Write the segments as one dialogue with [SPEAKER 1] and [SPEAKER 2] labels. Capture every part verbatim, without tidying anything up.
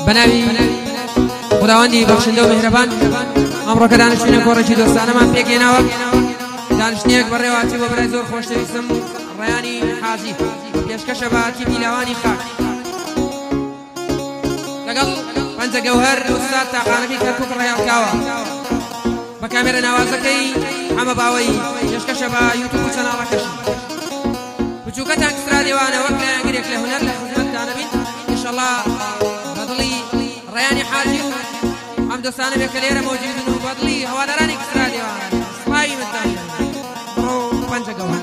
[SPEAKER 1] بناوي خداوندی بخشنده و مهربان ئەمڕۆکە دانیشتوینە کۆڕێکی دۆستانەمان پێکێناوە دانیشتنیەک بەڕێوەتی بۆ برای زۆر خۆشەویستم ڕێیانی حاجی پێشکەشە بە تیپی لاوانی خاک لەگەڵ پەنجە گەوهەر ئوستاد تاقانەکەی کەرکووک ڕێیاڵکاوە بە کامێرە ناوازەکەی ئەمە باوەی پێشکەشە بە یوتیوب و چەناڵەکەشی بچووکەتان کسرا دێوانە وەک لە ئەنگرێک لە هونەر لە خزمەتتانە بین ئینشەڵڵا بەدڵی ڕێیانی حاجی و ئەم دۆستانە بێ کە لێرە مۆجودن و بەدڵی هەوادارانی کسرا دێوانە سوپای متان بڕۆ پەنجە گەوهەر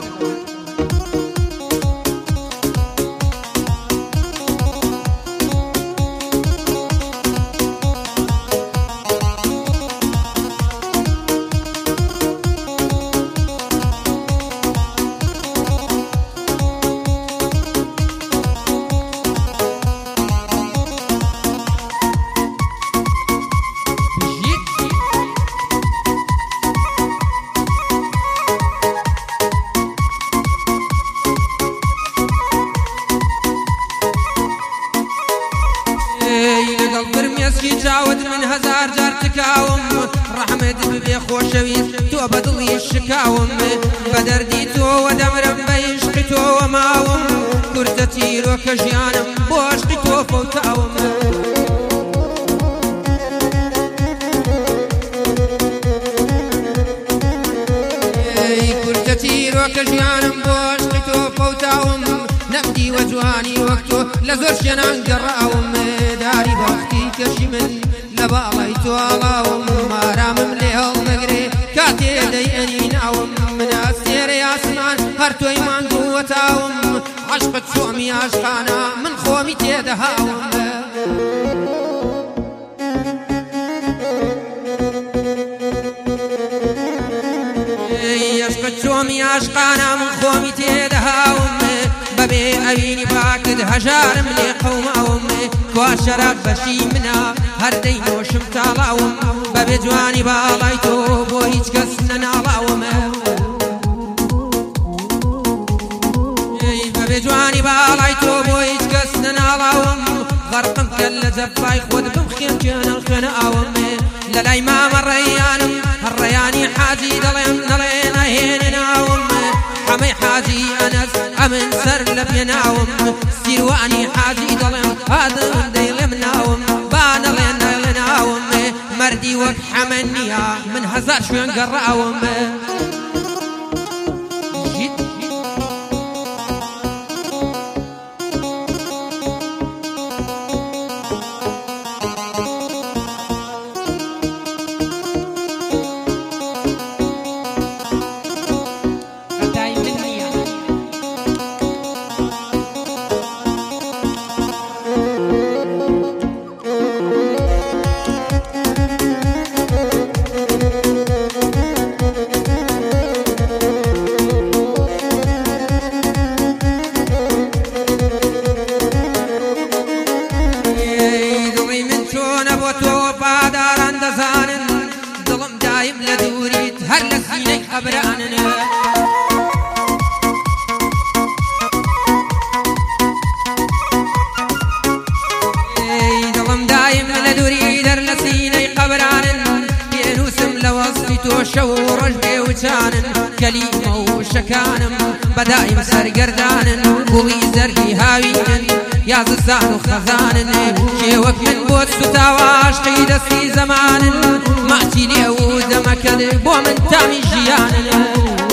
[SPEAKER 1] جاود من هزار جار تكاوم رحمت ببي خوشويس تو بدلي الشكاوم بدردي تو ودمرم بيشقي تو وماوم كرتتي روك جيانم بوشقي تو فوتاوم كرتتي روك جيانم بوشقي تو فوتاوم نبدي وجواني وقتو لزور شنان قراوم داري بختي كشي من لبالي توالاوم مارامم ليهل مقري كاتي ديئني ناوم من السير ياسمان هرتو ايمان قوتاوم عشقت شومي عشقانا من خومي تيدهاوم عشقت شومي عشقانا من خومي تيدهاوم ببي أبيني باكد هجارم لي قوماوم كوا شراب بشي منا هردين وشم تالاوم ببي جواني بالايتو بو هيج كسنا نالاوم ببي جواني بالايتو بو هيج كسنا نالاوم غرقم كل زفاي خود بمخيم كان الخناوم للاي ما مريانم الرياني حاجي دليم دلينا هينناوم حمي حاجي أنس أمن سر لبيناوم سيرواني حاجي دلم هذا ديلمناوم بانا لين ديلناوم مردي وك حمنيا من هزار شوين قراوم كليمة وشكانم بدايم سرقردان قولي زرقي هاوين يا زسان وخزان شيوك من بوت ستاواش قيد في زمان ما تيلي ودمك بو من تامي جيان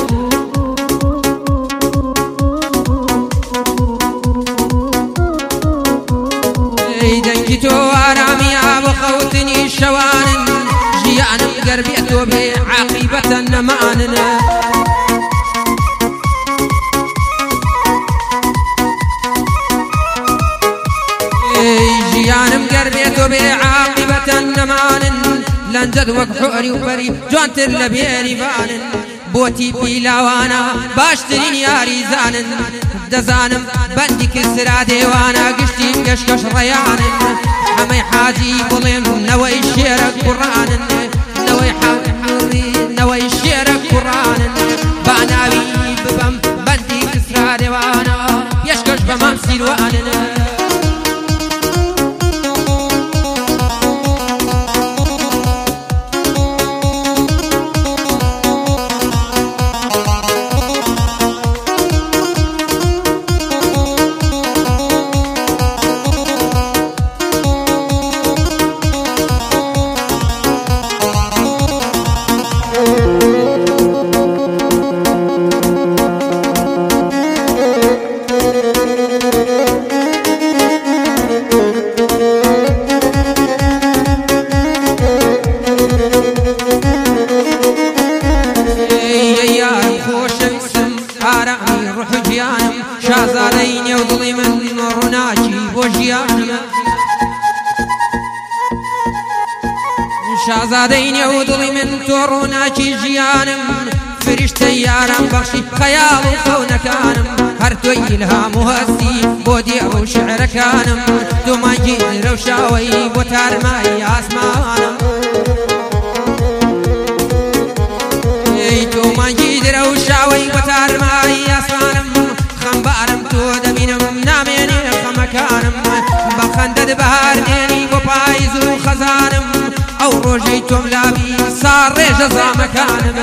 [SPEAKER 1] دنجتو آرامي بخوتني شوان جيانم قربيتو بعاقبة النماننا جيانم قربيتو بعاقبة النمان لنجد وك حوري وبري جوانتر لبيري بان بوتي بيلاوانا باشترين ياري زان دزانم بندي كسرا ديوانا قشتي مكشكش ريان حمي حاجي بوليم نوي الشيرك قران نوي حاجي نوي الشيرك قران باناوي ببم بندي كسرا ديوانا يشكش بمام سيلوانا ئازادەینێ و دڵی من تۆ ڕووناکی ژیانم فریشتە یاران بەخشی خەیاڵ و خەونەکانم هەر تۆی ئیلهام و هەستی بۆ دێڕ و شعرەکانم تۆ مانگی درە و شاوەی بۆ تارمایی ئاسمانم تۆ مانگی درە و شاوەی بۆ تارمایی ئاسمانم خەمبارم تۆ دەبینم نامێنێ خەمەکانم بە خەندەت بەهارنێنی بۆ پاییز و خەزانم ئەو ڕۆژەی تۆم لابی سا ڕێژە زامەکانم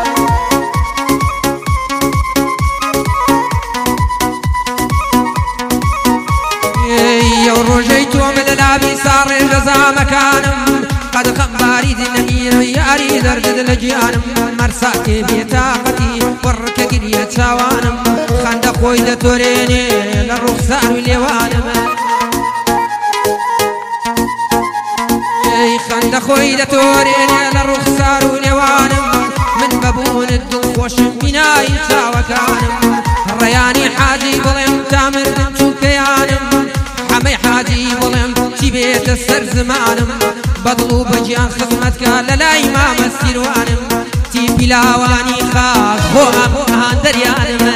[SPEAKER 1] ئەو ڕۆژەی تۆم لە لابی سا ڕێژە زامەکانم قەد خەمباری دنەگیرە یاری دەردت لە گیانم مەرساکێ بێتاقەتی وەڕکە گریە چاوانم خەندە خۆی دەتۆرێنێ لە ڕوخسار و لێوانم خەندە خۆی دەتۆرێنێ لە ڕوخسار و لێوانم من بەبوونت دڵخۆشم بینایی چاوەکانم ڕێیانی حاجی بڵێم تا مردم چووکەیانم حەمەی حاجی بڵێم چی بێتە سەر زمانم بەدڵ و بەگیان خزمەتکە لە لای مامە سیروانم تی پیلاوانی خاک بۆ ئەبووان دەریانم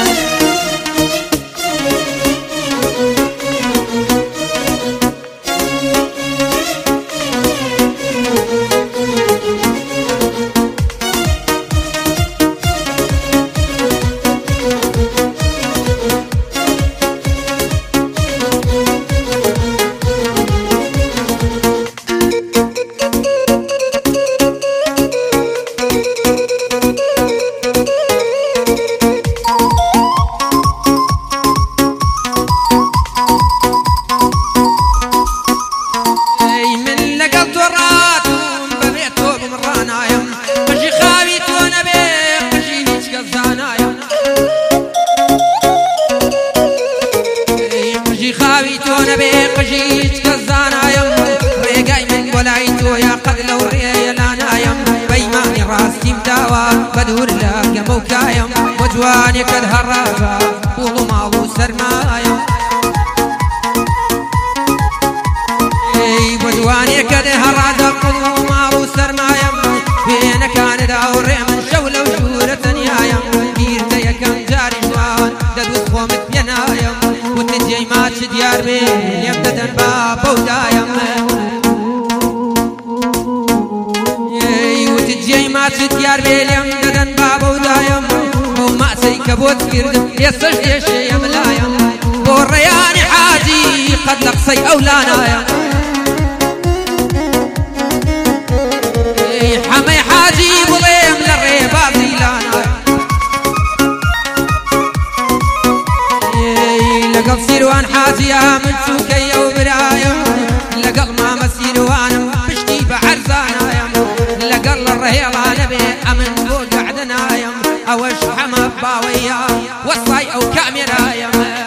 [SPEAKER 1] خاوی تۆ نەبێ قژیت کەس زانایم ڕێگای من بۆ لای تۆیە قەت لەو ڕێیە لانایم بەیمانی ڕاستیم داوە بە دوور لە گەمە و کایم بۆ جوانێکت هەڕابە پوڵ و ماڵ و سەرمایم بۆ جوانێکت هەڕادە پوڵ و ماڵ و سەرمایم پێنەکاندا و ڕێ من شەو لەو ژوورە تەنیایم بیردە یەکەم جاری جوان دەدوت خۆمت پێنایم وتت جێی ماچ دیار بێ لێم دەدەن با بەودایم وتت جێی ماچ دیار بێ لێم دەدەن با بەودایم بۆ ماسەی کە بۆت کردم ئێستش دێشەیە ملایم بۆ ڕێیانی حاجی قەت لە قسەی ئەو لانایم حەمەی حاجی بڵێم لە ڕێبازی لانایم لەگەڵ سیروان حاجیە من چووکەی ئەو برایم لەگەڵ مامە سیروانم پشتی بە عەرزانایم لەگەڵ لە ڕێڵانە بێ ئەمن بۆ گەعدەنایم ئەوەش هەمە باوەیە وەسای ئەو کامێرایە